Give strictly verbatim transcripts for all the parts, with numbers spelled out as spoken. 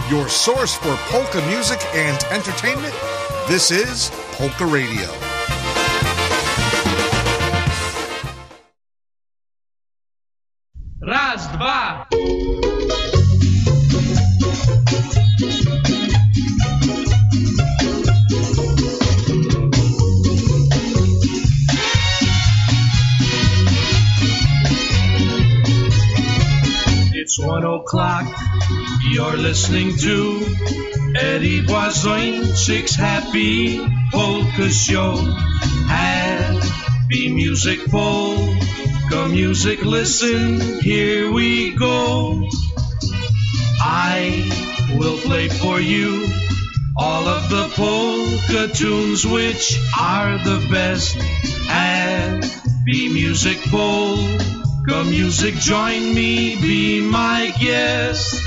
your source for polka music and entertainment. This is Polka Radio. Raz, dwa. It's one o'clock, you're listening to Eddie Błazończyk's Happy Polka Show. Happy music, polka music, listen, here we go. I will play for you all of the polka tunes which are the best. Happy music, polka music, join me, be my guest.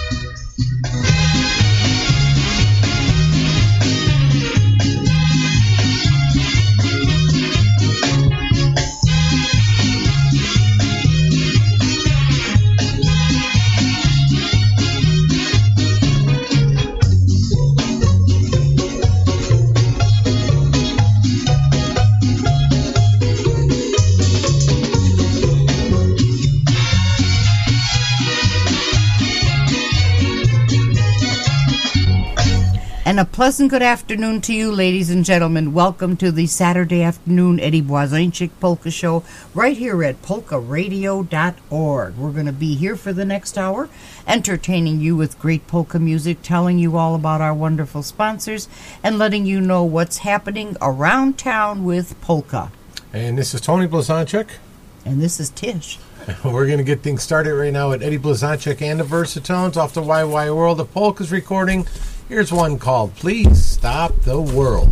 And a pleasant good afternoon to you, ladies and gentlemen. Welcome to the Saturday afternoon Eddie Błazończyk Polka Show right here at polka radio dot org. We're going to be here for the next hour, entertaining you with great polka music, telling you all about our wonderful sponsors, and letting you know what's happening around town with polka. And this is Tony Blazonczyk. And this is Tish. We're going to get things started right now at Eddie Blazonczyk and the Versatones off the Y Y World of Polka's recording. Here's one called Please Stop the World.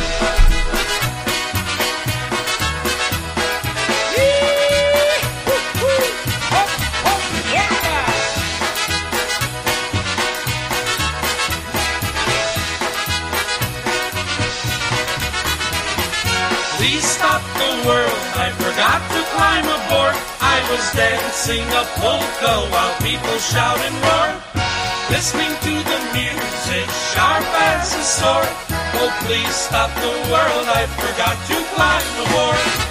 Please stop the world, I forgot to climb aboard. I was dancing a polka while people shout and roar, listening to the music sharp as a sword. Oh, please stop the world, I forgot to climb aboard.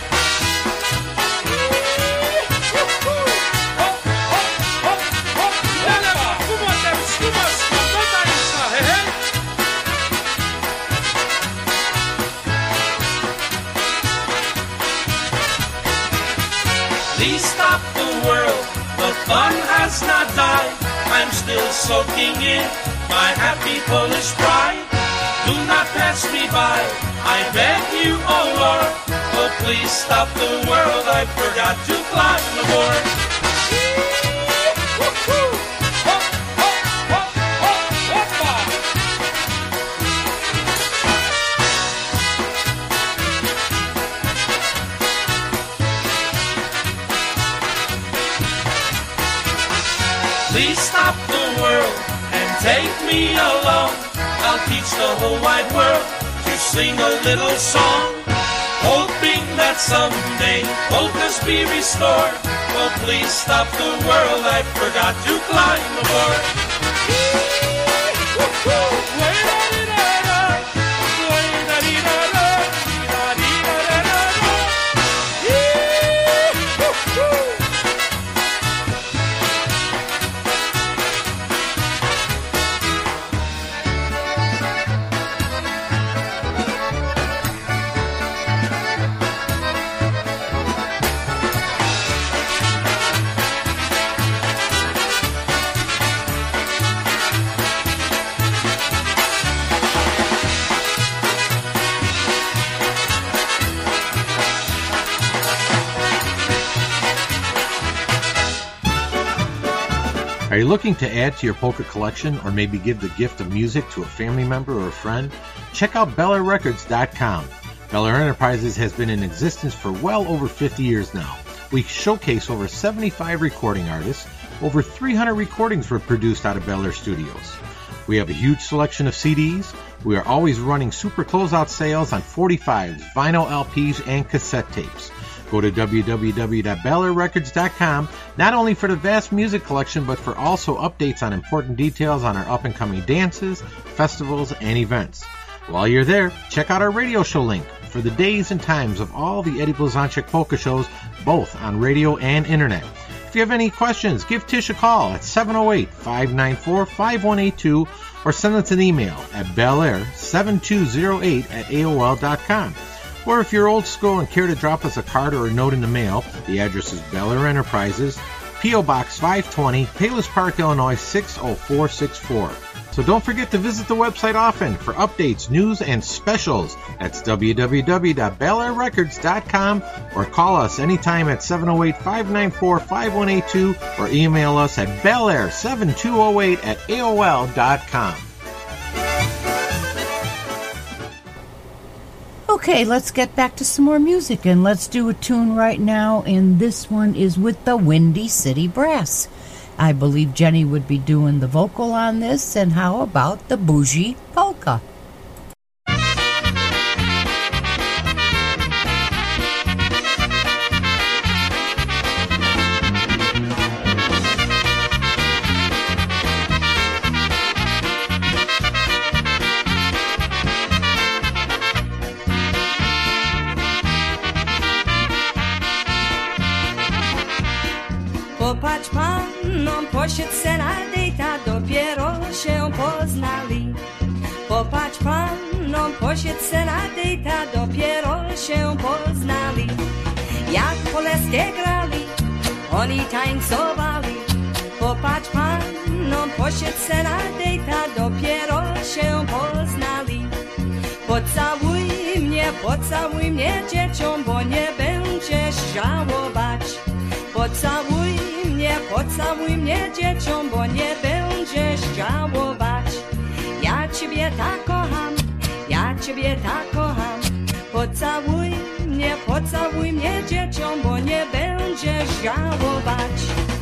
Please stop the world, the fun has not died. I'm still soaking in my happy Polish pride. Do not pass me by, I beg you, oh Lord. Oh, please stop the world, I forgot to climb aboard. Please stop the world and take me along. I'll teach the whole wide world to sing a little song, hoping that someday polkas be restored. Oh, please stop the world, I forgot to climb aboard. Are you looking to add to your polka collection or maybe give the gift of music to a family member or a friend? Check out Beller Records dot com. Beller Enterprises has been in existence for well over fifty years now. We showcase over seventy-five recording artists. Over three hundred recordings were produced out of Beller Studios. We have a huge selection of C Ds. We are always running super closeout sales on forty-fives, vinyl L Ps, and cassette tapes. Go to w w w dot bel air records dot com, not only for the vast music collection, but for also updates on important details on our up-and-coming dances, festivals, and events. While you're there, check out our radio show link for the days and times of all the Eddie Blazonczyk polka shows, both on radio and internet. If you have any questions, give Tish a call at seven oh eight, five nine four, five one eight two or send us an email at belair seven two oh eight at A O L dot com. Or if you're old school and care to drop us a card or a note in the mail, the address is Bel Air Enterprises, P O. Box five twenty, Palos Park, Illinois six oh four six four. So don't forget to visit the website often for updates, news, and specials. That's w w w dot bel air records dot com or call us anytime at seven oh eight, five nine four, five one eight two or email us at belair seven two oh eight at A O L dot com. Okay, let's get back to some more music, and let's do a tune right now, and this one is with the Windy City Brass. I believe Jenny would be doing the vocal on this, and how about the Bougie Polka? Popatrz pannom, poświeć se na dejta, dopiero się poznali. Popatrz pannom, poświeć se na dejta, dopiero się poznali. Jak polskie grali, oni tańcowali. Popatrz pannom, poświeć se na dejta, dopiero się poznali. Pocałuj mnie, pocałuj mnie dzieciom, bo nie będziesz żałować. Pocałuj mnie, pocałuj mnie dzieciom, bo nie będziesz żałować. Ja ciebie tak kocham, ja ciebie tak kocham. Pocałuj mnie, pocałuj mnie dzieciom, bo nie będziesz żałować.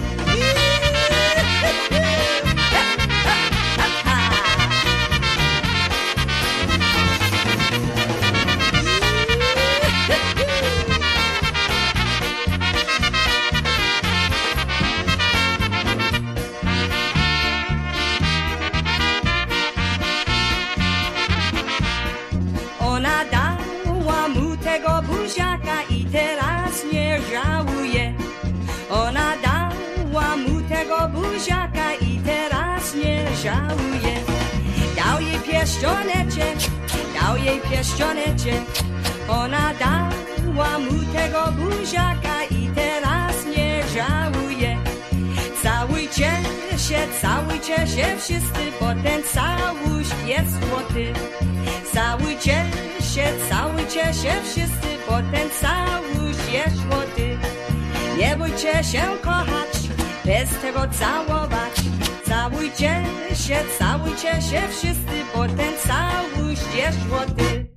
Ona dała mu tego buziaka i teraz nie żałuje. Ona dała mu tego buziaka i teraz nie żałuje. Dał jej pierścioneczek, dał jej pierścioneczek. Ona dała mu tego buziaka i teraz nie żałuje. Całujcie się, całujcie się wszyscy, bo ten całuś jest złoty. Całujcie się, całujcie się wszyscy, bo ten całuś jest złoty. Nie bójcie się kochać, bez tego całować. Całujcie się, całujcie się wszyscy, bo ten całuś jest złoty.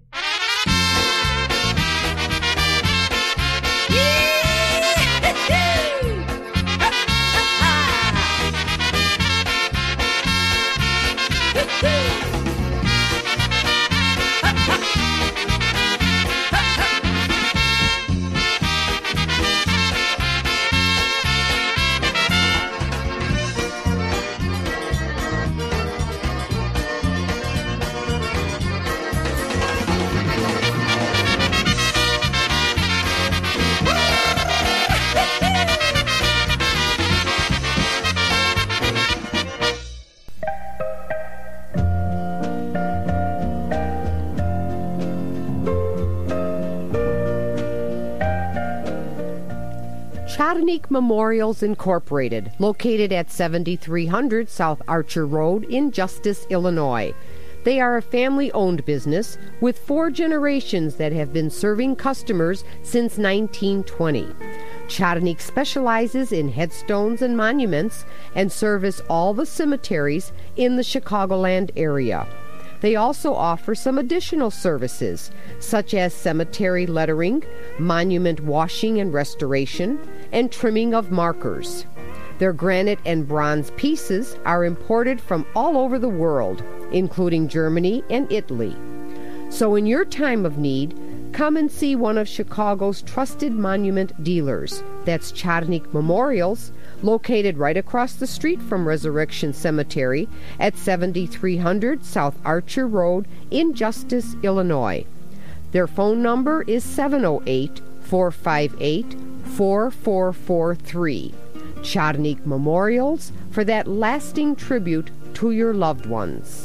Chotnik Memorials Incorporated, located at seventy-three hundred South Archer Road in Justice, Illinois. They are a family-owned business with four generations that have been serving customers since nineteen twenty. Chotnik specializes in headstones and monuments and service all the cemeteries in the Chicagoland area. They also offer some additional services, such as cemetery lettering, monument washing and restoration, and trimming of markers. Their granite and bronze pieces are imported from all over the world, including Germany and Italy. So in your time of need, Come and see one of Chicago's trusted monument dealers. That's Chodnik Memorials, located right across the street from Resurrection Cemetery at seventy-three hundred South Archer Road in Justice, Illinois. Their phone number is seven oh eight, four five eight, four four four three. Chodnik Memorials, for that lasting tribute to your loved ones.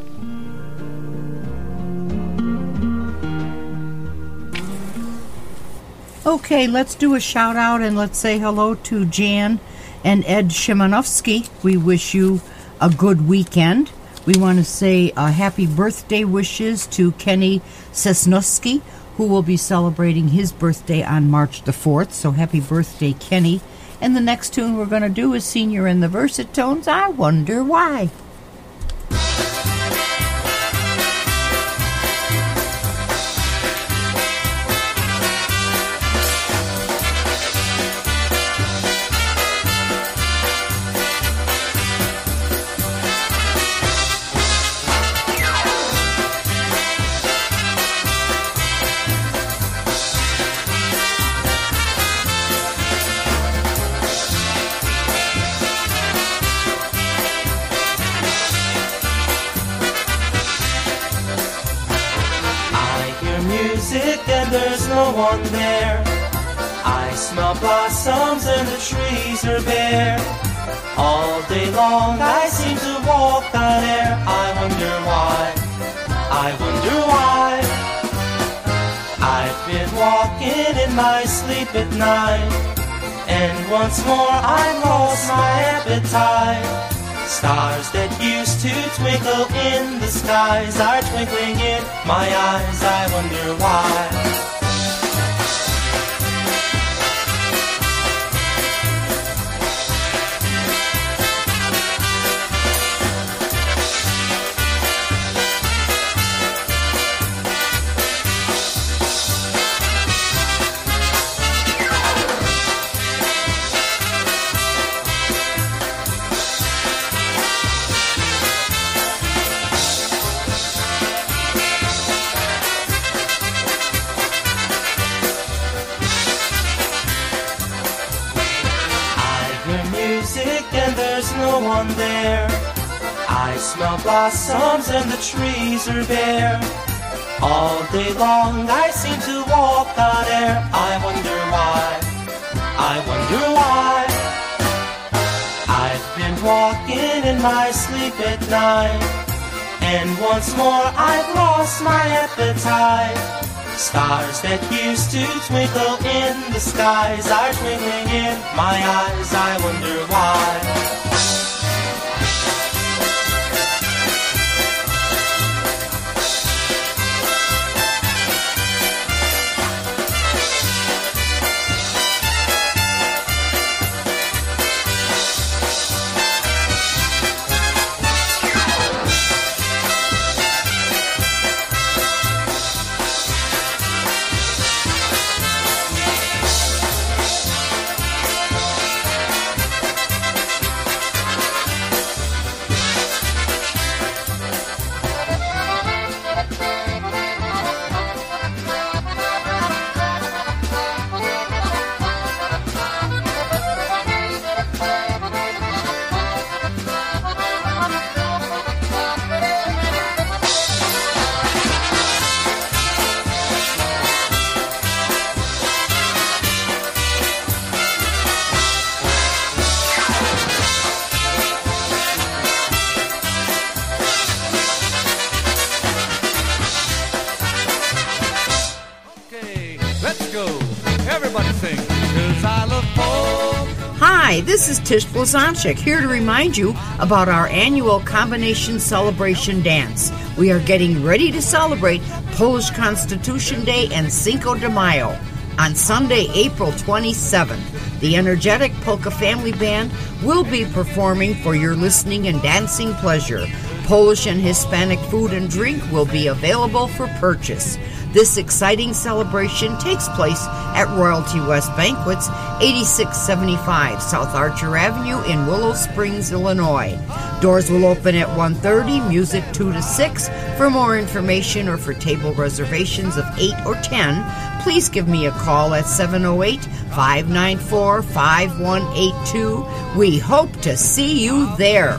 Okay, let's do a shout out and let's say hello to Jan and Ed Shimanovsky. We wish you a good weekend. We want to say uh, happy birthday wishes to Kenny Sesnowski, who will be celebrating his birthday on March the fourth. So happy birthday, Kenny. And the next tune we're going to do is Senior and the Versatones, I Wonder Why. There's no one there. I smell blossoms and the trees are bare. All day long I seem to walk on air. I wonder why, I wonder why. I've been walking in my sleep at night, and once more I've lost my appetite. Stars that used to twinkle in the skies are twinkling in my eyes. I wonder why. No one there. I smell blossoms and the trees are bare. All day long I seem to walk on air. I wonder why, I wonder why. I've been walking in my sleep at night, and once more I've lost my appetite. Stars that used to twinkle in the skies are twinkling in my eyes. I wonder why. Hi, this is Tish Blazonczyk here to remind you about our annual Combination Celebration Dance. We are getting ready to celebrate Polish Constitution Day and Cinco de Mayo. On Sunday, April twenty-seventh, the energetic Polka Family Band will be performing for your listening and dancing pleasure. Polish and Hispanic food and drink will be available for purchase. This exciting celebration takes place at Royalty West Banquets, eighty-six seventy-five South Archer Avenue in Willow Springs, Illinois. Doors will open at one thirty, music two to six. For more information or for table reservations of eight or ten, please give me a call at seven oh eight, five nine four, five one eight two. We hope to see you there.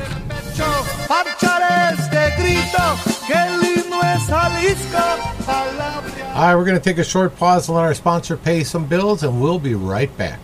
All right, we're going to take a short pause and let our sponsor pay some bills, and we'll be right back.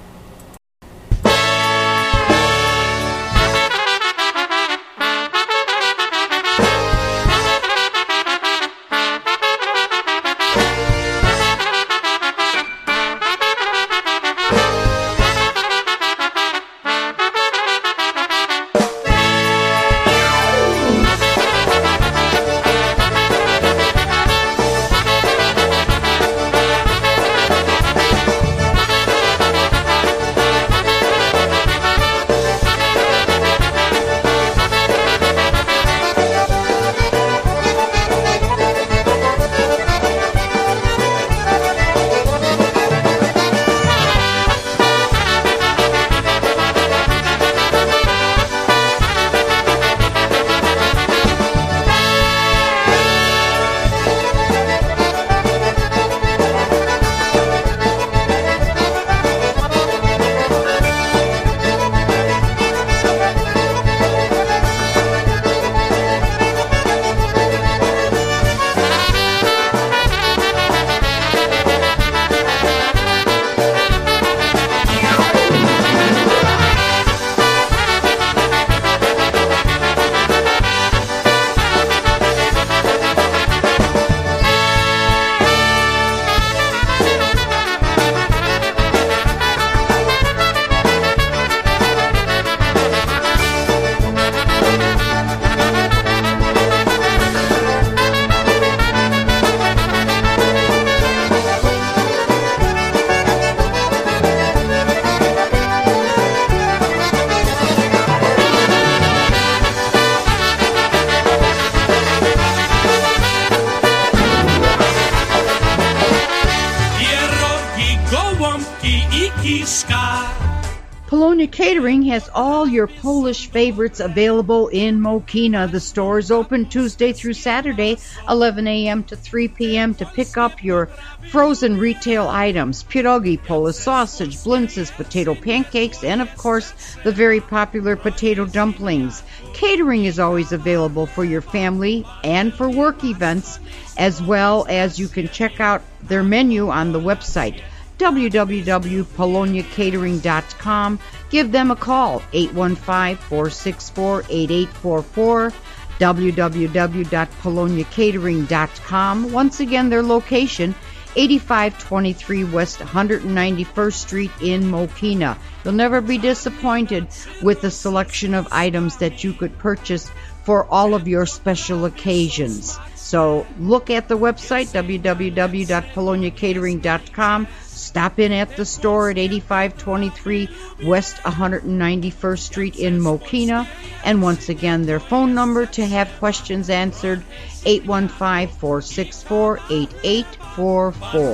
Polonia Catering has all your Polish favorites available in Mokina. The store is open Tuesday through Saturday, eleven a.m. to three p.m. to pick up your frozen retail items, pierogi, Polish sausage, blintzes, potato pancakes, and of course, the very popular potato dumplings. Catering is always available for your family and for work events, as well as you can check out their menu on the website, w w w dot polonia catering dot com. Give them a call, eight one five, four six four, eight eight four four, w w w dot polonia catering dot com. Once again, their location, eighty-five twenty-three West one hundred ninety-first Street in Mokina. You'll never be disappointed with the selection of items that you could purchase for all of your special occasions. So look at the website, w w w dot polonia catering dot com. Stop in at the store at eighty-five twenty-three West one hundred ninety-first Street in Mokina. And once again, their phone number to have questions answered, eight one five, four six four, eight eight four four.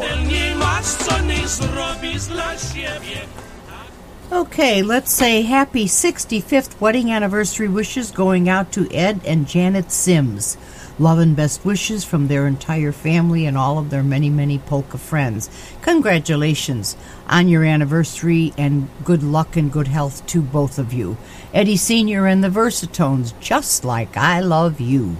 Okay, let's say happy sixty-fifth wedding anniversary wishes going out to Ed and Janet Sims. Love and best wishes from their entire family and all of their many, many polka friends. Congratulations on your anniversary, and good luck and good health to both of you. Eddie Senior and the Versatones, Just Like I Love You.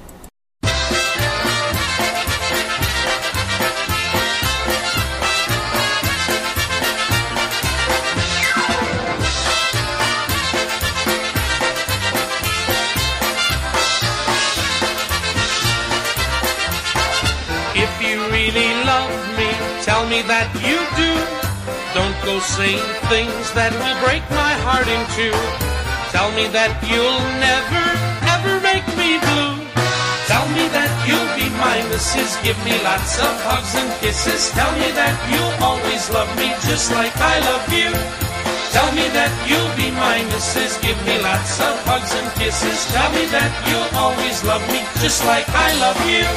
Tell me that you do. Don't go saying things that will break my heart in two. Tell me that you'll never, ever make me blue. Tell me that you'll be my missus. Give me lots of hugs and kisses. Tell me that you'll always love me just like I love you. Tell me that you'll be my missus. Give me lots of hugs and kisses. Tell me that you'll always love me just like I love you.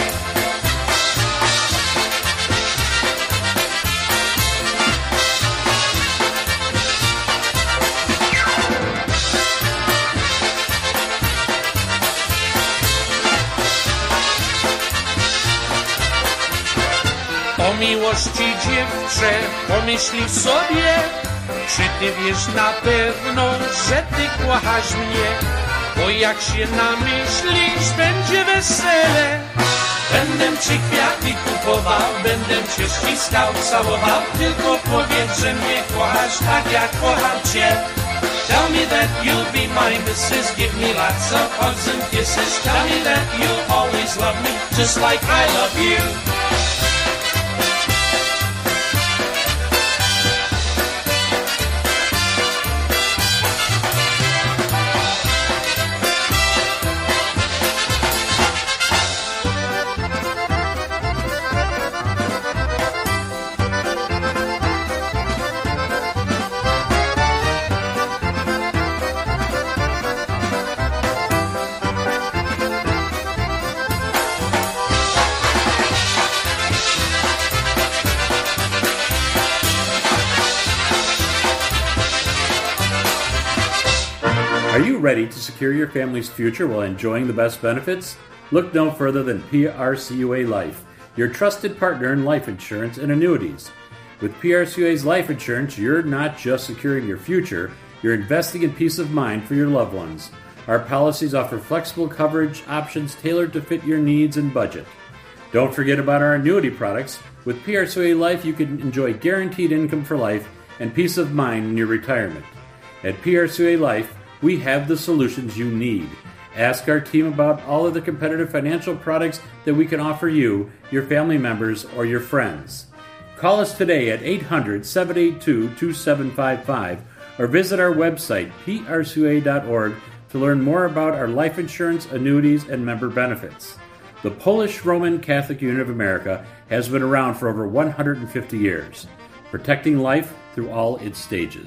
miłości dziewczę, pomyśli sobie, czy ty wiesz na pewno, że ty kochasz mnie? Bo jak się namyślisz, będzie wesele. Będę ci kwiaty kupował, będę cię ściskał, całował. Tylko powiedz, że mnie kochasz tak jak kocham cię. Tell me that you'll be my missus, give me lots of hugs and kisses. Tell me that you'll always love me, just like I love you. Are you ready to secure your family's future while enjoying the best benefits? Look no further than P R C U A Life, your trusted partner in life insurance and annuities. With P R C U A's life insurance, you're not just securing your future, you're investing in peace of mind for your loved ones. Our policies offer flexible coverage options tailored to fit your needs and budget. Don't forget about our annuity products. With P R C U A Life, you can enjoy guaranteed income for life and peace of mind in your retirement. At P R C U A Life, we have the solutions you need. Ask our team about all of the competitive financial products that we can offer you, your family members, or your friends. Call us today at eight hundred, seven eight two, two seven five five or visit our website, p r c u a dot org, to learn more about our life insurance, annuities, and member benefits. The Polish Roman Catholic Union of America has been around for over one hundred fifty years, protecting life through all its stages.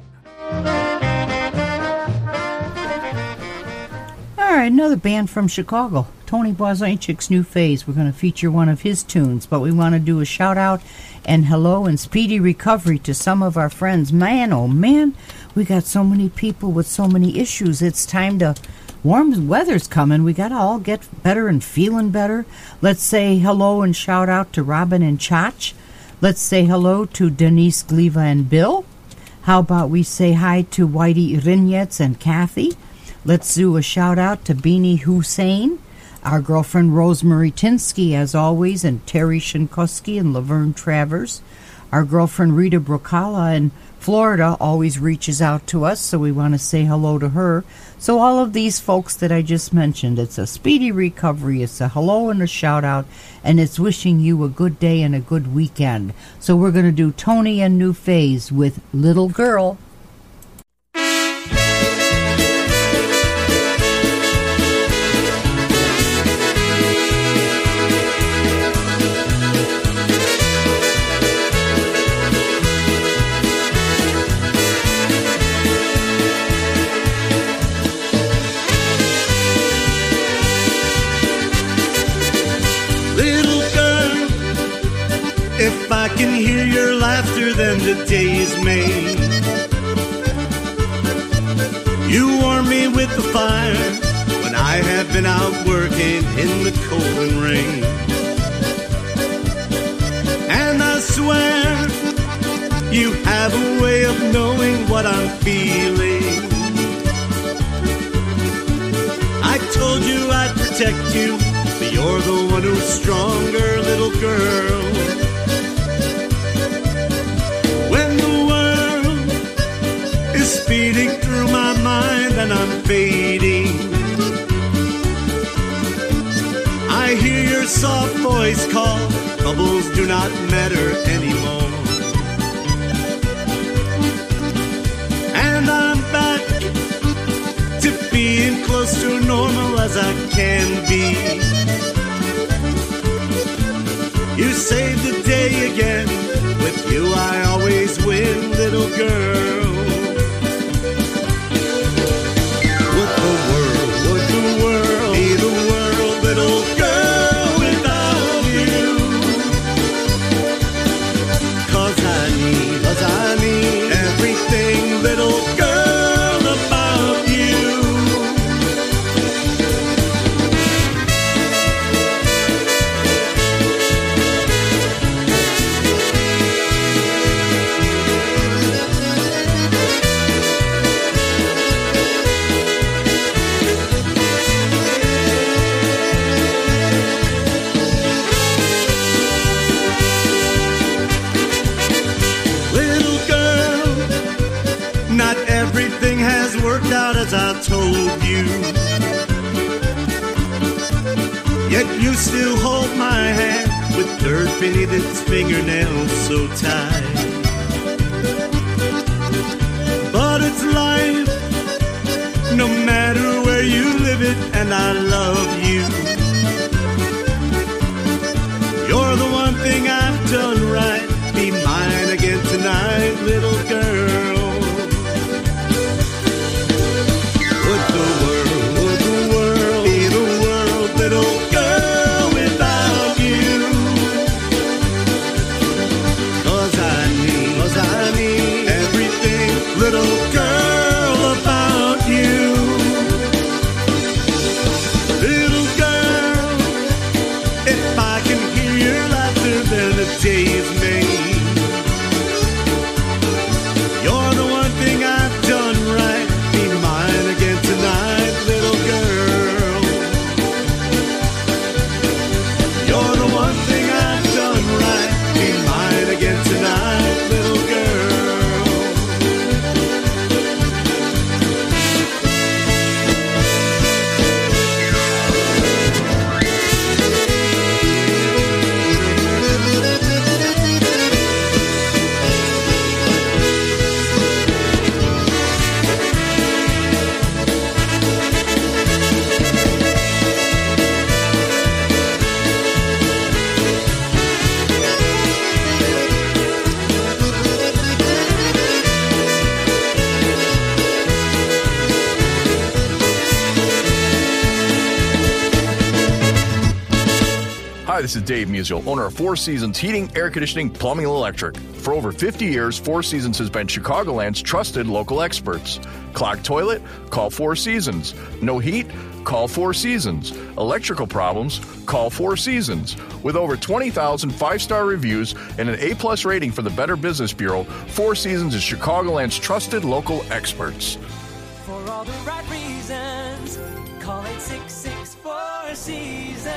All right, another band from Chicago, Tony Blazonczyk's New Phase. We're going to feature one of his tunes, but we want to do a shout-out and hello and speedy recovery to some of our friends. Man, oh man, we got so many people with so many issues. It's time to... Warm weather's coming. We got to all get better and feeling better. Let's say hello and shout-out to Robin and Chach. Let's say hello to Denise, Gleva, and Bill. How about we say hi to Whitey Rinyets and Kathy? Let's do a shout-out to Beanie Hussein, our girlfriend Rosemary Tinsky, as always, and Terry Shinkoski and Laverne Travers. Our girlfriend Rita Brocala in Florida always reaches out to us, so we want to say hello to her. So all of these folks that I just mentioned, it's a speedy recovery, it's a hello and a shout-out, and it's wishing you a good day and a good weekend. So we're going to do Tony and New Phase with Little Girl. If I can hear your laughter, then the day is made. You warm me with the fire when I have been out working in the cold and rain. And I swear you have a way of knowing what I'm feeling. I told you I'd protect you, but you're the one who's stronger, little girl. Speeding through my mind and I'm fading, I hear your soft voice call, troubles do not matter anymore. And I'm back to being close to normal as I can be. You saved the day again, with you I always win, little girl. words I told you. Yet you still hold my hand with dirt beneath its fingernails so tight. But it's life, no matter where you live it, and I love you. You're the one thing I've done right. Be mine again tonight, little girl. Would the world, would the world be the world, little girl, without you? Cause I need, cause I need everything, little girl, about you. Little girl, if I can hear your laughter, then the day is made. You're the one thing I've done right. Be mine again tonight, little girl. You're the one thing I've done right. Be mine again tonight, little girl. Hi, this is Dave Musial, owner of Four Seasons Heating, Air Conditioning, Plumbing, and Electric. For over fifty years, Four Seasons has been Chicagoland's trusted local experts. Clogged toilet? Call Four Seasons. No heat? Call Four Seasons. Electrical problems? Call Four Seasons. With over twenty thousand five-star reviews and an A-plus rating from the Better Business Bureau, Four Seasons is Chicagoland's trusted local experts. For all the right reasons, call eight six six four seasons.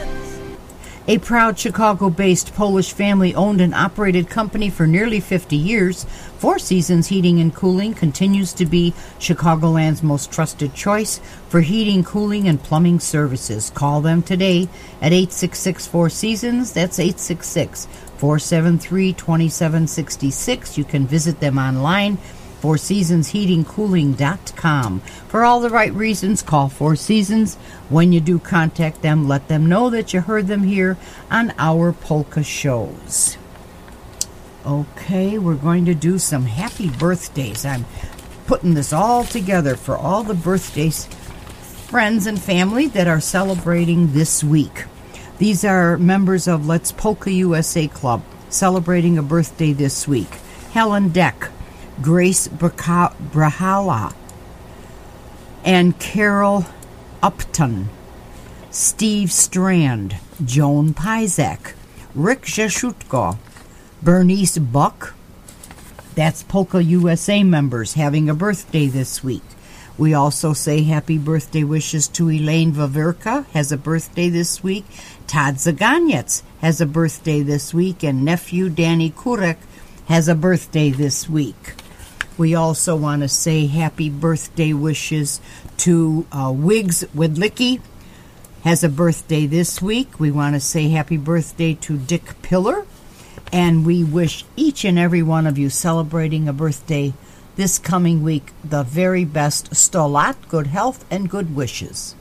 A proud Chicago-based Polish family-owned and operated company for nearly fifty years, Four Seasons Heating and Cooling continues to be Chicagoland's most trusted choice for heating, cooling, and plumbing services. Call them today at eight six six four seasons. That's eight six six four seven three two seven six six. You can visit them online, four seasons heating cooling dot com. For all the right reasons, call Four Seasons. When you do contact them, let them know that you heard them here on our polka shows. Okay, we're going to do some happy birthdays. I'm putting this all together for all the birthdays, friends and family that are celebrating this week. These are members of Let's Polka U S A Club celebrating a birthday this week. Helen Deck, Grace Brahala, and Carol Upton, Steve Strand, Joan Pizak, Rick Jashutko, Bernice Buck. That's Polka U S A members having a birthday this week. We also say happy birthday wishes to Elaine Vavirka, has a birthday this week. Todd Zaganyets has a birthday this week, and nephew Danny Kurek has a birthday this week. We also want to say happy birthday wishes to uh, Wiggs Widlicki, has a birthday this week. We want to say happy birthday to Dick Pillar, and we wish each and every one of you celebrating a birthday this coming week the very best stolat, good health, and good wishes.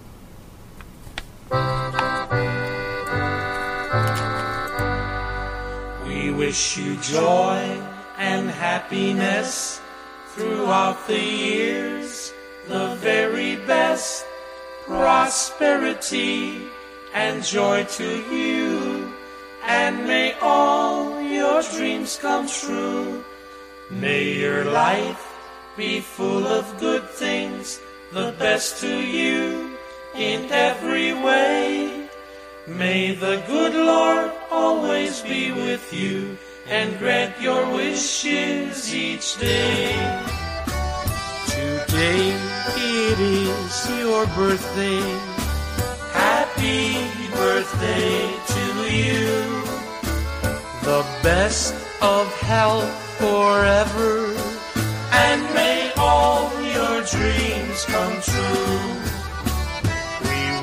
We wish you joy and happiness throughout the years, the very best prosperity and joy to you, and may all your dreams come true. May your life be full of good things, the best to you in every way. May the good Lord always be with you and grant your wishes each day. Today it is your birthday. Happy birthday to you. The best of health forever, and may all your dreams come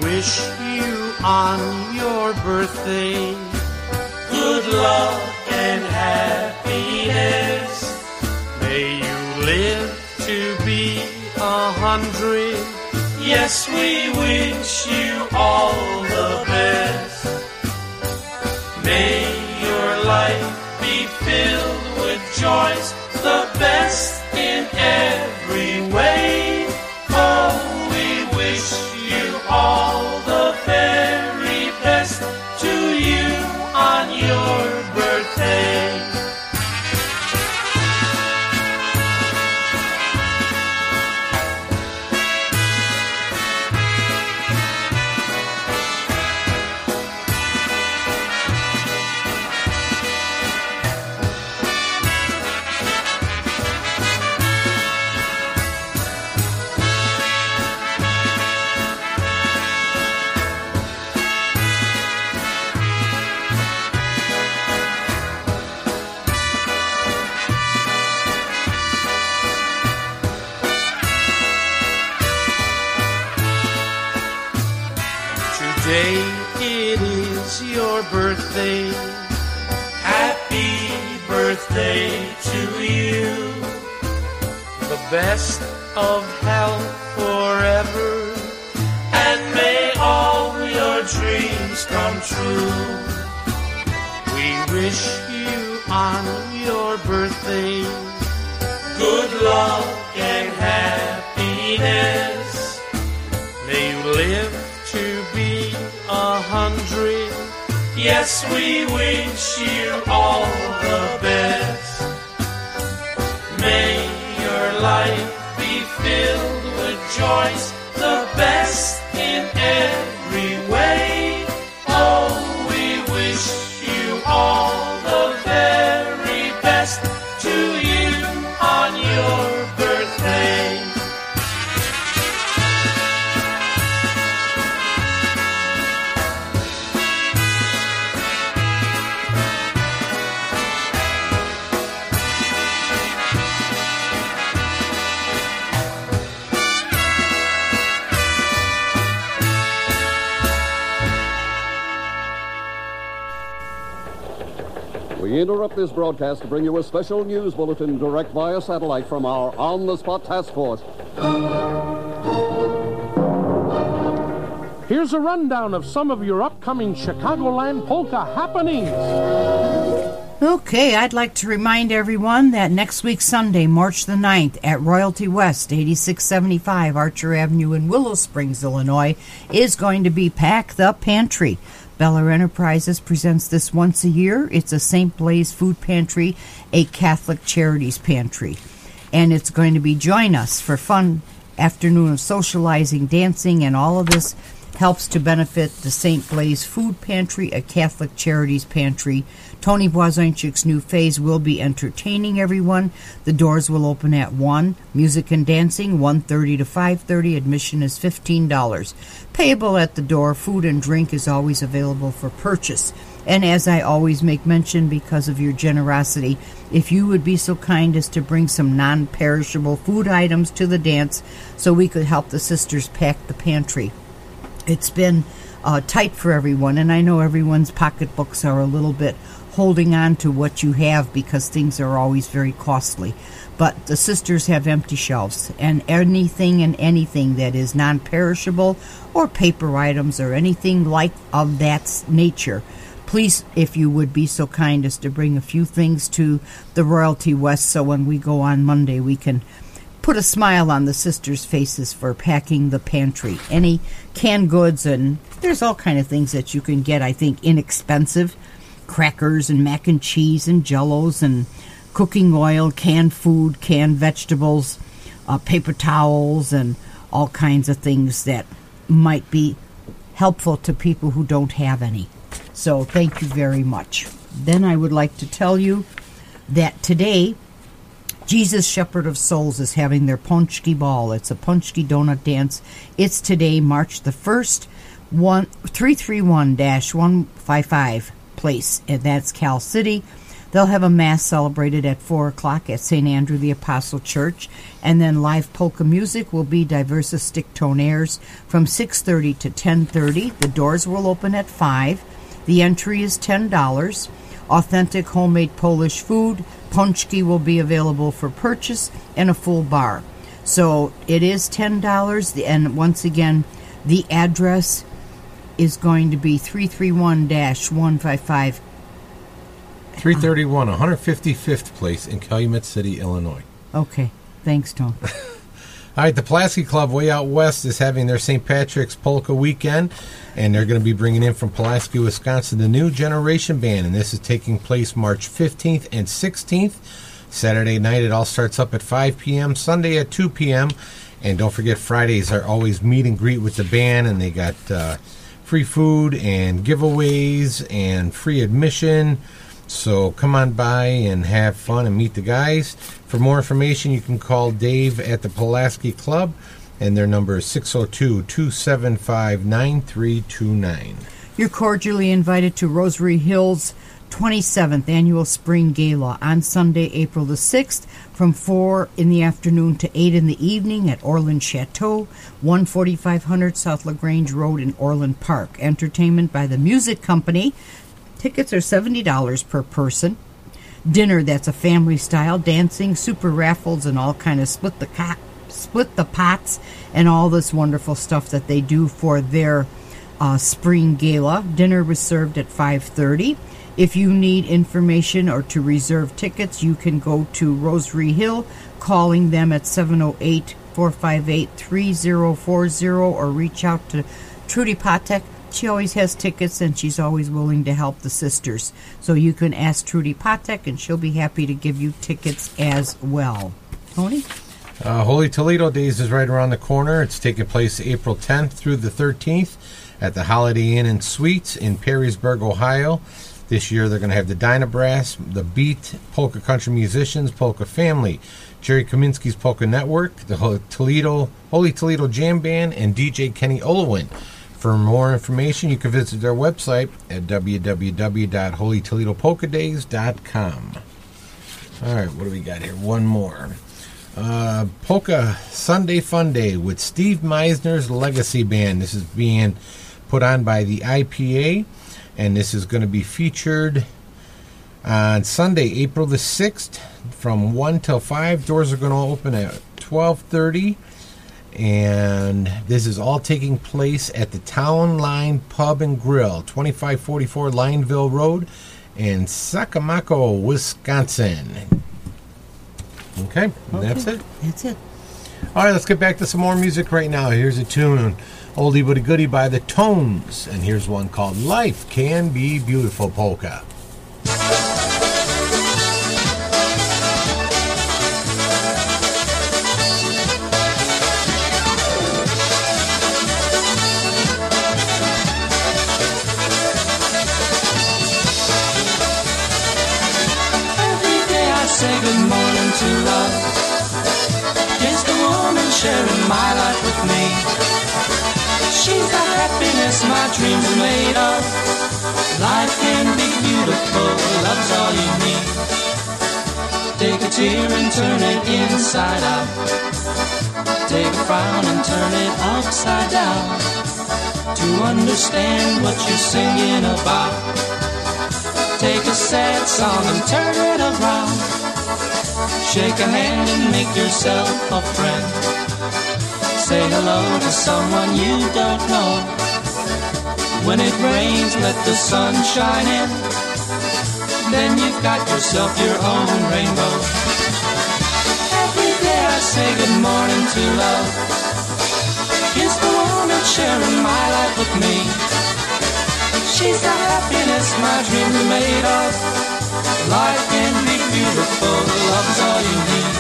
wish you on your birthday good luck and happiness. May you live to be a hundred. Yes, we wish you all the best. May your life be filled with joys, the best in every way. Oh, we wish you all the very best to you on your birthday. Today it is your birthday. Happy birthday to you. The best of health forever. And may all your dreams come true. We wish you on your birthday good luck and happiness. May you live to be a hundred. Yes, we wish you all the best. May your life be filled with joys, the best in every way. Oh, we wish you all the very best to you on your birthday. We interrupt this broadcast to bring you a special news bulletin direct via satellite from our on-the-spot task force. Here's a rundown of some of your upcoming Chicagoland polka happenings. Okay, I'd like to remind everyone that next week, Sunday, March the ninth, at Royalty West, eighty-six seventy-five Archer Avenue in Willow Springs, Illinois, is going to be Pack the Pantry. Beller Enterprises presents this once a year. It's a Saint Blaise food pantry, a Catholic Charities pantry. And it's going to be Join Us for fun afternoon of socializing, dancing, and all of this helps to benefit the Saint Blaise Food Pantry, a Catholic Charities pantry. Tony Boisinchik's new phase will be entertaining everyone. The doors will open at one. Music and dancing, one thirty to five thirty. Admission is fifteen dollars. Payable at the door. Food and drink is always available for purchase. And as I always make mention, because of your generosity, if you would be so kind as to bring some non-perishable food items to the dance so we could help the sisters pack the pantry. It's been uh, tight for everyone, and I know everyone's pocketbooks are a little bit holding on to what you have because things are always very costly. But the sisters have empty shelves, and anything and anything that is non-perishable or paper items or anything like of that nature, please, if you would be so kind as to bring a few things to the Royalty West so when we go on Monday we can put a smile on the sisters' faces for packing the pantry. Any canned goods, and there's all kind of things that you can get, I think, inexpensive. Crackers and mac and cheese and jellos and cooking oil, canned food, canned vegetables, uh, paper towels, and all kinds of things that might be helpful to people who don't have any. So thank you very much. Then I would like to tell you that today, Jesus Shepherd of Souls is having their Punchki Ball. It's a Punchki donut dance. It's today, March the first, three three one dash one five five place, and that's Cal City. They'll have a Mass celebrated at four o'clock at Saint Andrew the Apostle Church, and then live polka music will be Diversa Stick Tone Airs from six thirty to ten thirty. The doors will open at five. The entry is ten dollars. Authentic homemade Polish food, punchki will be available for purchase, and a full bar. So it is ten dollars, and once again, the address is going to be three thirty-one dash one fifty-five three thirty-one, one fifty-fifth Place in Calumet City, Illinois. Okay. Thanks, Tom. All right, the Pulaski Club way out west is having their Saint Patrick's Polka Weekend, and they're going to be bringing in from Pulaski, Wisconsin, the New Generation Band, and this is taking place March fifteenth and sixteenth. Saturday night, it all starts up at five p.m., Sunday at two p.m., and don't forget, Fridays are always meet and greet with the band, and they got uh, free food and giveaways and free admission. So come on by and have fun and meet the guys. For more information, you can call Dave at the Pulaski Club, and their number is six oh two, two seven five, nine three two nine. You're cordially invited to Rosary Hills' twenty-seventh Annual Spring Gala on Sunday, April the sixth, from four in the afternoon to eight in the evening at Orland Chateau, one forty-five hundred South LaGrange Road in Orland Park. Entertainment by the Music Company. Tickets are seventy dollars per person. Dinner that's a family style, dancing, super raffles, and all kind of split the co- split the pots and all this wonderful stuff that they do for their uh, spring gala. Dinner was served at five thirty. If you need information or to reserve tickets, you can go to Rosary Hill, calling them at seven oh eight, four five eight, three oh four oh, or reach out to Trudy Patek. She always has tickets, and she's always willing to help the sisters. So you can ask Trudy Patek, and she'll be happy to give you tickets as well. Tony? Uh, Holy Toledo Days is right around the corner. It's taking place April tenth through the thirteenth at the Holiday Inn and Suites in Perrysburg, Ohio. This year they're going to have the Dynabrass, the Beat, Polka Country Musicians, Polka Family, Jerry Kaminsky's Polka Network, the Holy Toledo, Holy Toledo Jam Band, and D J Kenny Olowin. For more information, you can visit their website at w w w dot holy toledo polka days dot com. All right, what do we got here? One more. Uh, Polka Sunday Fun Day with Steve Meisner's Legacy Band. This is being put on by the I P A, and this is going to be featured on Sunday, April the sixth, from one till five. Doors are going to open at twelve thirty. And this is all taking place at the Town Line Pub and Grill, twenty-five forty-four Lineville Road in Sakamako, Wisconsin. Okay, okay, that's it. That's it. All right, let's get back to some more music right now. Here's a tune, oldie but a goodie by the Tones. And here's one called Life Can Be Beautiful Polka. Say good morning to love. Is the woman sharing my life with me? She's the happiness my dreams are made of. Life can be beautiful, love's all you need. Take a tear and turn it inside out. Take a frown and turn it upside down. To understand what you're singing about. Take a sad song and turn it around. Shake a hand and make yourself a friend. Say hello to someone you don't know. When it rains, let the sun shine in. Then you've got yourself your own rainbow. Every day I say good morning to love. Is the woman sharing my life with me? She's the happiness my dreams are made of. Life can be beautiful, love's all you need.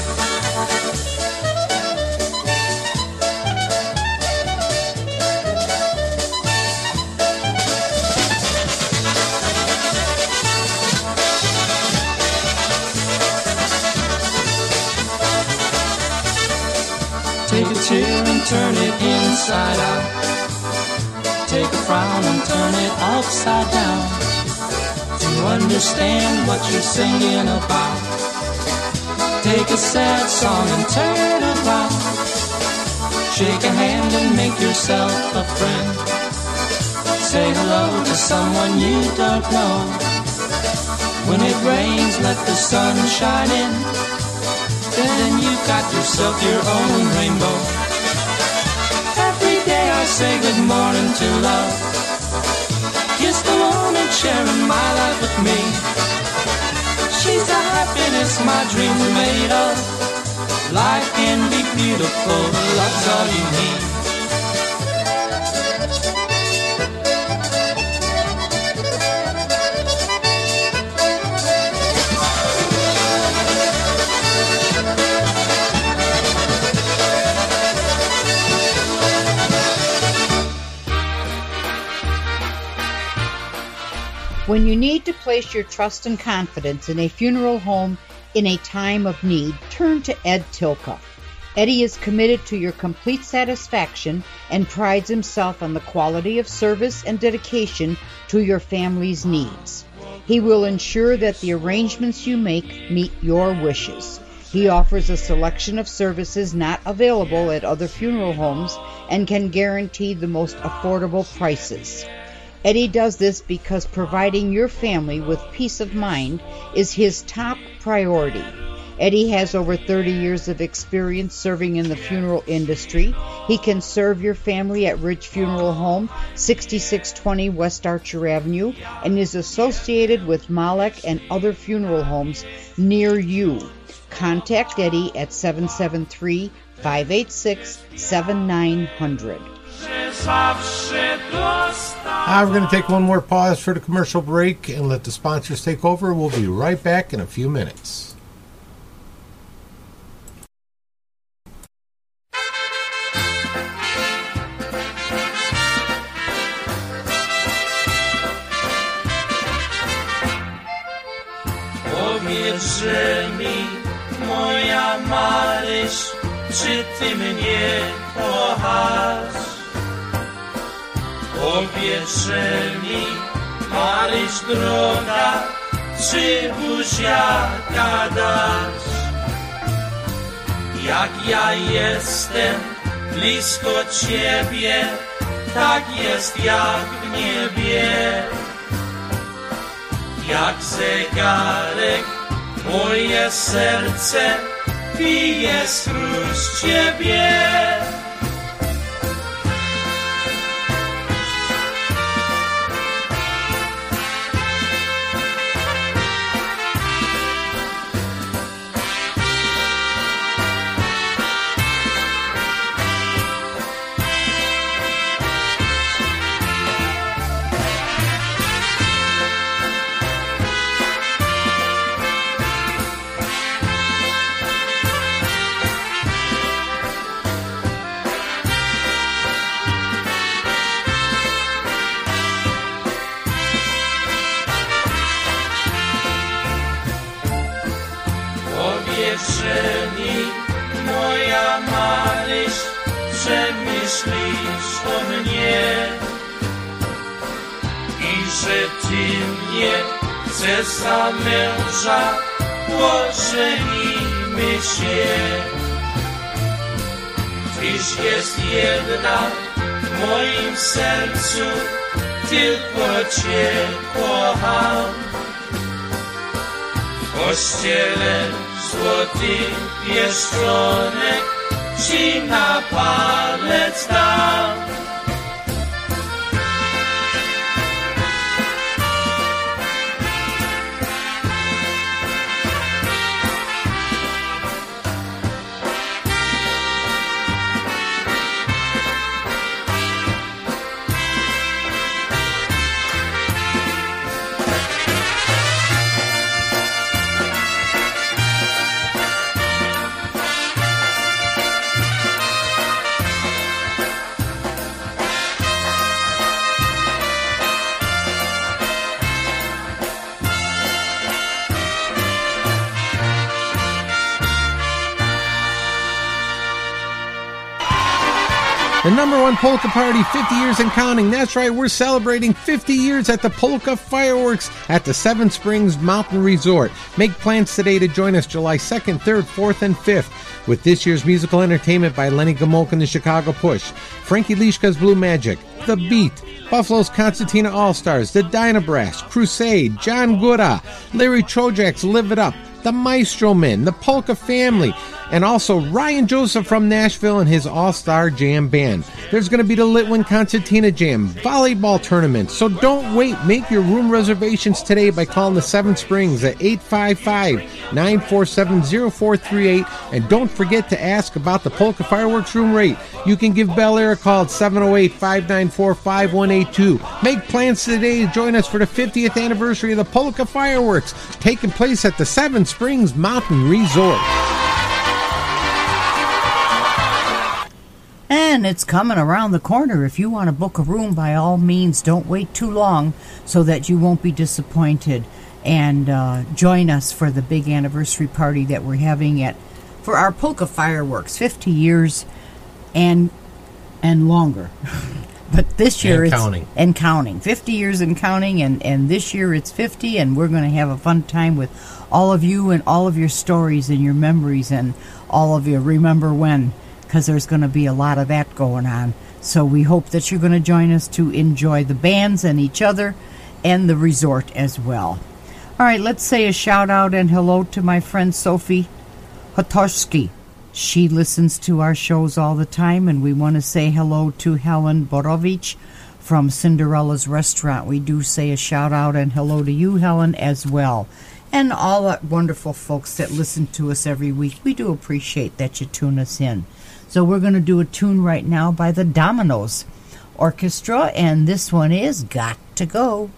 Take a tear and turn it inside out. Take a frown and turn it upside down. To understand what you're singing about. Take a sad song and turn it around. Shake a hand and make yourself a friend. Say hello to someone you don't know. When it rains, let the sun shine in. Then you've got yourself your own rainbow. Every day I say good morning to love. Kiss the woman sharing my life with me. She's the happiness my dreams are made of. Life can be beautiful, love's all you need. When you need to place your trust and confidence in a funeral home in a time of need, turn to Ed Tilka. Eddie is committed to your complete satisfaction and prides himself on the quality of service and dedication to your family's needs. He will ensure that the arrangements you make meet your wishes. He offers a selection of services not available at other funeral homes and can guarantee the most affordable prices. Eddie does this because providing your family with peace of mind is his top priority. Eddie has over thirty years of experience serving in the funeral industry. He can serve your family at Rich Funeral Home, sixty-six twenty West Archer Avenue, and is associated with Malek and other funeral homes near you. Contact Eddie at seven seven three, five eight six, seven nine zero zero. Uh, we're going to take one more pause for the commercial break and let the sponsors take over. We'll be right back in a few minutes. Powiedz mi, moja Maryś, czy ty mnie kochasz? Powiedz mi, Maryś droga, czy buziaka dasz? Jak ja jestem blisko ciebie, tak jest jak w niebie. Jak zegarek moje serce bije skróz ciebie. Moja Maryś, że myślisz o mnie i że ty mnie chcesz za męża, ożenimy się. Tyś jest jedna w moim sercu, tylko cię kocham. W kościele złoty pieszczonek ci na palec dam. The number one polka party, fifty years and counting. That's right, we're celebrating fifty years at the Polka Fireworks at the Seven Springs Mountain Resort. Make plans today to join us July second, third, fourth, and fifth with this year's musical entertainment by Lenny Gomolka and the Chicago Push, Frankie Lishka's Blue Magic, The Beat, Buffalo's Concertina All-Stars, the Dynabrass, Crusade, John Gura, Larry Trojak's Live It Up, the Maestro Men, the Polka Family, and also Ryan Joseph from Nashville and his All-Star Jam Band. There's going to be the Litwin Concertina Jam, volleyball tournament, so don't wait. Make your room reservations today by calling the Seven Springs at eight five five, nine four seven, zero four three eight, and don't forget to ask about the Polka Fireworks room rate. You can give Bel Air a call at seven oh eight, five nine four, five one eight two. Make plans today to join us for the fiftieth anniversary of the Polka Fireworks, taking place at the Seven Springs Mountain Resort. And it's coming around the corner. If you want to book a room, by all means, don't wait too long so that you won't be disappointed. And uh, join us for the big anniversary party that we're having at for our Polka Fireworks, fifty years and and longer. But this year and it's counting. and counting, fifty years and counting, and and this year it's fifty, and we're going to have a fun time with all of you and all of your stories and your memories and all of your remember when. Because there's going to be a lot of that going on. So we hope that you're going to join us to enjoy the bands and each other and the resort as well. All right, let's say a shout out and hello to my friend Sophie Hotoshki. She listens to our shows all the time, and we want to say hello to Helen Borovich from Cinderella's Restaurant. We do say a shout out and hello to you, Helen, as well. And all the wonderful folks that listen to us every week. We do appreciate that you tune us in. So we're going to do a tune right now by the Dominoes Orchestra, and this one is Got to Go.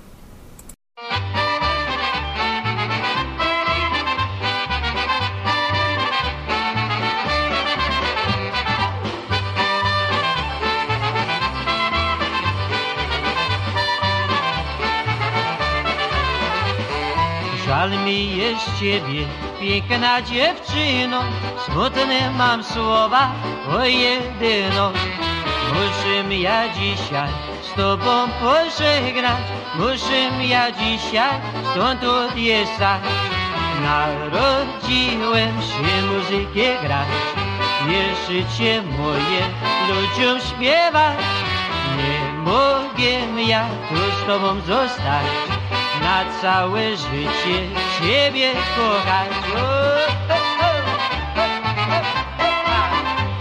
Żal mi jest ciebie, piękna dziewczyno, smutne mam słowa o jedyno. Muszę ja dzisiaj z tobą pożegnać, muszę ja dzisiaj stąd odjeżdżać. Narodziłem się muzykę grać, wierszycie moje ludziom śpiewać. Nie mogę ja tu z tobą zostać, na całe życie ciebie kochać. O, o, o, o, o, o.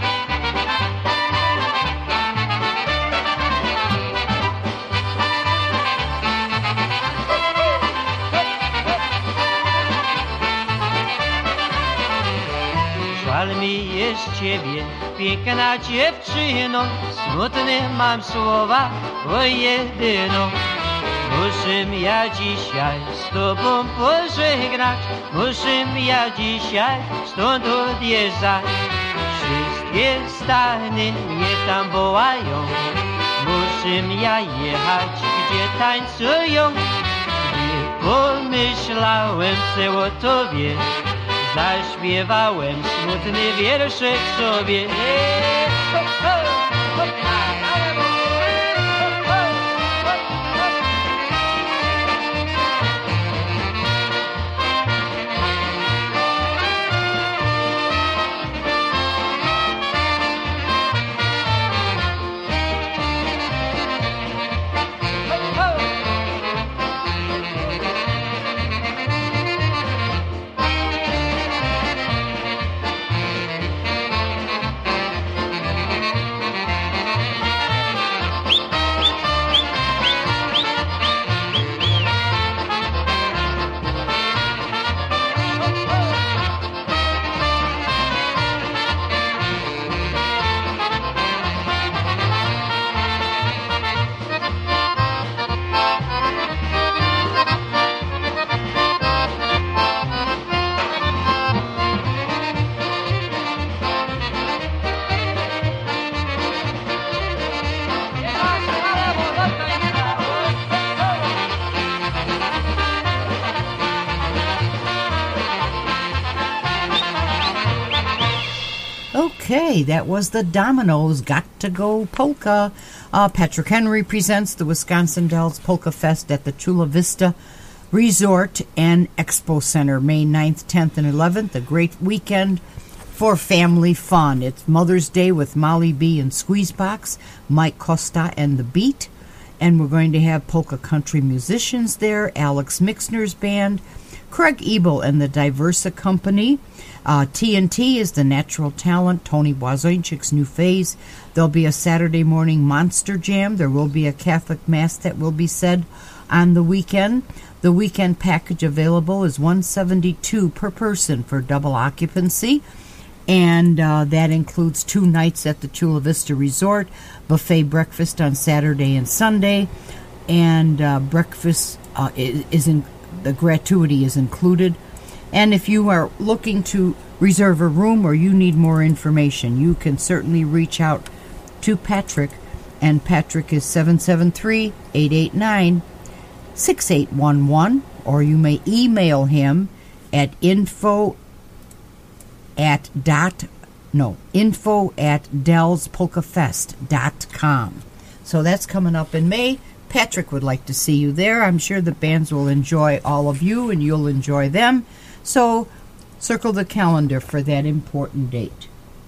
Żal mi jest ciebie, piękna dziewczyno, smutne mam słowa o jedyno. Muszę ja dzisiaj z tobą pożegnać, muszę ja dzisiaj stąd odjeżdżać. Wszystkie stany mnie tam wołają, muszę ja jechać, gdzie tańcują. Nie pomyślałem se o tobie, zaśpiewałem smutny wierszek sobie. Eee, ho, ho, ho, ho. Okay, that was the Dominoes, Got to Go Polka. Uh, Patrick Henry presents the Wisconsin Dells Polka Fest at the Chula Vista Resort and Expo Center, May ninth, tenth, and eleventh. A great weekend for family fun. It's Mother's Day with Molly B and Squeezebox, Mike Costa and The Beat. And we're going to have polka country musicians there, Alex Mixner's band, Craig Ebel and the Diversa Company. Uh, T N T is the natural talent, Tony Wazojcik's new phase. There'll be a Saturday morning monster jam. There will be a Catholic Mass that will be said on the weekend. The weekend package available is one hundred seventy-two dollars per person for double occupancy. And uh, that includes two nights at the Chula Vista Resort, buffet breakfast on Saturday and Sunday, and uh, breakfast uh, is, is in, the gratuity is included. And if you are looking to reserve a room or you need more information, you can certainly reach out to Patrick, and Patrick is seven seven three, eight eight nine, six eight one one, or you may email him at info at dot no info at dells polka fest dot com. So that's coming up in May. Patrick would like to see you there. I'm sure the bands will enjoy all of you and you'll enjoy them. So circle the calendar for that important date.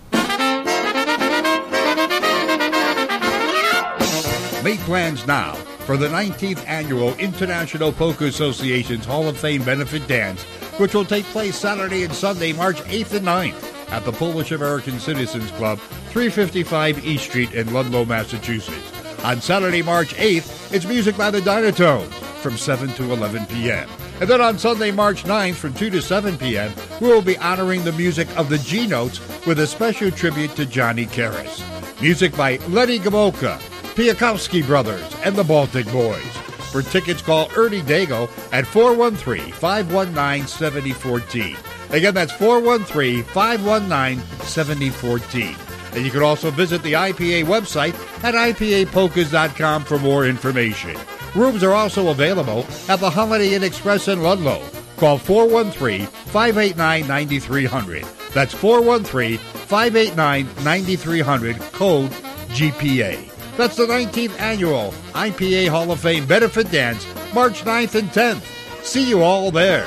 Make plans now for the nineteenth Annual International Polka Association's Hall of Fame Benefit Dance, which will take place Saturday and Sunday, March eighth and ninth at the Polish American Citizens Club, three fifty-five East Street in Ludlow, Massachusetts. On Saturday, March eighth, it's music by the Dynatones from seven to eleven p.m. And then on Sunday, March ninth, from two to seven p.m., we will be honoring the music of the G-Notes with a special tribute to Johnny Karas. Music by Lenny Gomulka, Piakowski Brothers, and the Baltic Boys. For tickets, call Ernie Dago at four one three, five one nine, seven zero one four. Again, that's four one three, five one nine, seven zero one four. And you can also visit the I P A website at I P A polkas dot com for more information. Rooms are also available at the Holiday Inn Express in Ludlow. Call four one three, five eight nine, nine three zero zero. That's four one three, five eight nine, nine three zero zero, code G P A. That's the nineteenth Annual I P A Hall of Fame Benefit Dance, March ninth and tenth. See you all there.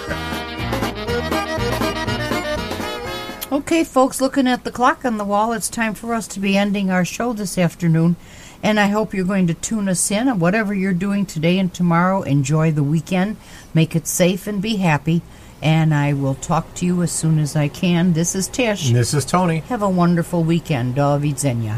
Okay, folks, looking at the clock on the wall, it's time for us to be ending our show this afternoon. And I hope you're going to tune us in. And whatever you're doing today and tomorrow, enjoy the weekend. Make it safe and be happy. And I will talk to you as soon as I can. This is Tish. And this is Tony. Have a wonderful weekend. Do widzenia.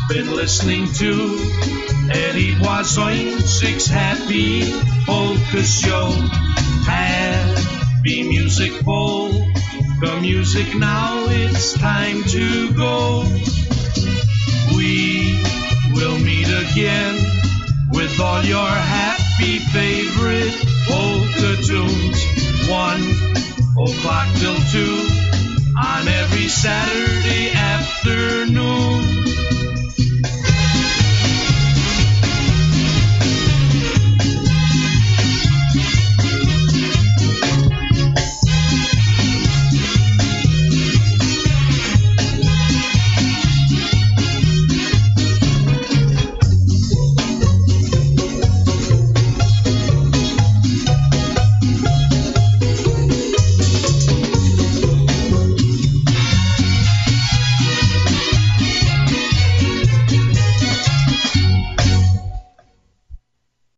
been listening to Eddie Boisoncik's Happy Polka Show. Happy music, polka music, now it's time to go. We will meet again with all your happy favorite polka tunes. One o'clock till two on every Saturday afternoon.